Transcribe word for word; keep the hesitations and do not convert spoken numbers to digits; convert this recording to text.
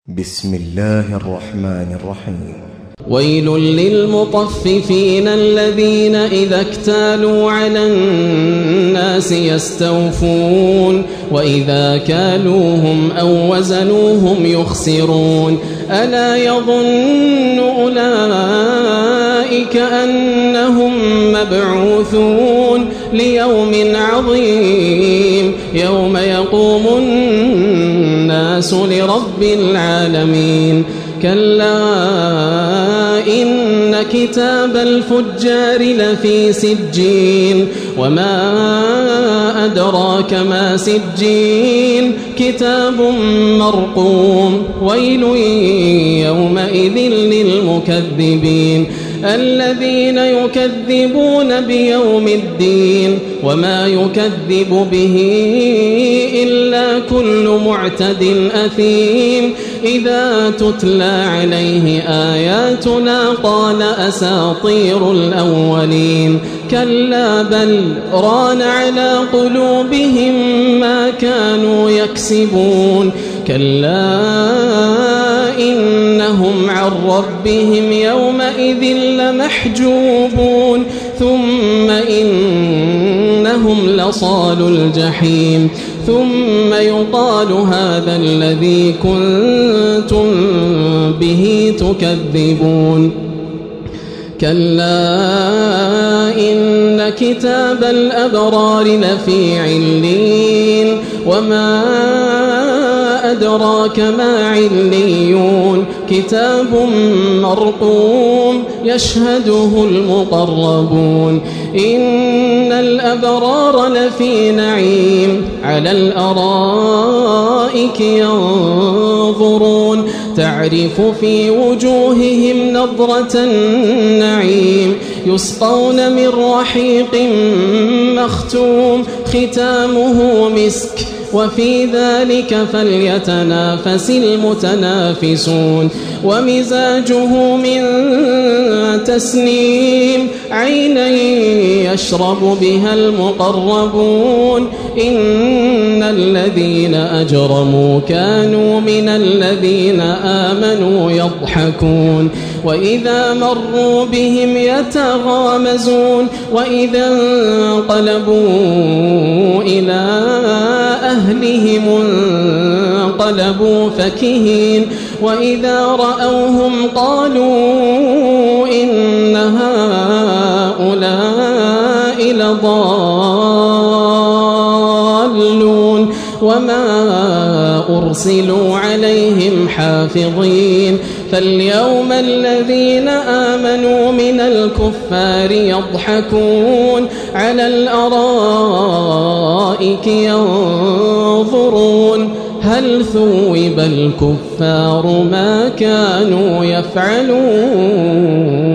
بسم الله الرحمن الرحيم. ويل للمطففين الذين إذا اكتالوا على الناس يستوفون وإذا كالوهم أو وزنوهم يخسرون. ألا يظن أولئك أنهم مبعوثون ليوم عظيم يوم يقوم الناس لرب العالمين. كلا إن كتاب الفجار لفي سجين وما أدراك ما سجين كتاب مرقوم. ويل يومئذ للمكذبين الذين يكذبون بيوم الدين وما يكذب به إلا كل معتد أثيم. إذا تتلى عليه آياتنا قال أساطير الأولين. كلا بل ران على قلوبهم ما كانوا يكسبون. كلا إنهم عن ربهم يومئذ لمحجوبون ثم إنهم لصالو الجحيم. ثم يقال هذا الذي كنتم به تكذبون. كلا إن كتاب الأبرار لفي علين وما أدراك ما عليون. كتاب مرقوم يشهده المقربون. إن الأبرار لفي نعيم على الأرائك ينظرون تعرف في وجوههم نضرة النعيم. يسقون من رحيق مختوم ختامه مسك وفي ذلك فليتنافس المتنافسون. ومزاجه من تسنيم عينا يشرب بها المقربون. إن الذين أجرموا كانوا من الذين آمنوا يضحكون وإذا مروا بهم يتغامزون. وإذا انقلبوا إلى أهلهم انقلبوا فكهين. وإذا رأوهم قالوا إن هؤلاء لضالون وما أرسلوا عليهم حافظين. فاليوم الذين آمنوا من الكفار يضحكون على الأرائك ينظرون هل ثوب الكفار ما كانوا يفعلون.